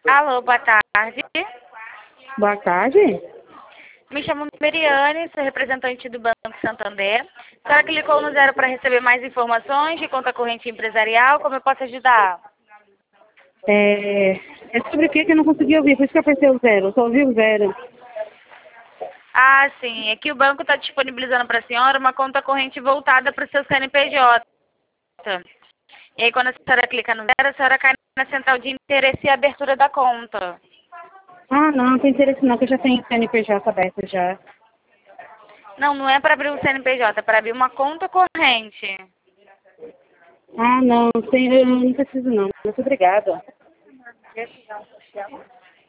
Alô, boa tarde. Boa tarde. Me chamo Meriane, sou representante do Banco Santander. A senhora clicou no 0 para receber mais informações de conta corrente empresarial. Como eu posso ajudar? É sobre o que eu não consegui ouvir, por isso que apareceu o zero, só ouvi o zero. Ah, sim. É que o banco está disponibilizando para a senhora uma conta corrente voltada para o seu CNPJ. E aí, quando a senhora clica no 0, a senhora cai na central de interesse e abertura da conta. Ah, não tem interesse não, que eu já tenho CNPJ aberto já. Não, não é para abrir um CNPJ, é para abrir uma conta corrente. Ah, não, eu não preciso não. Muito obrigada.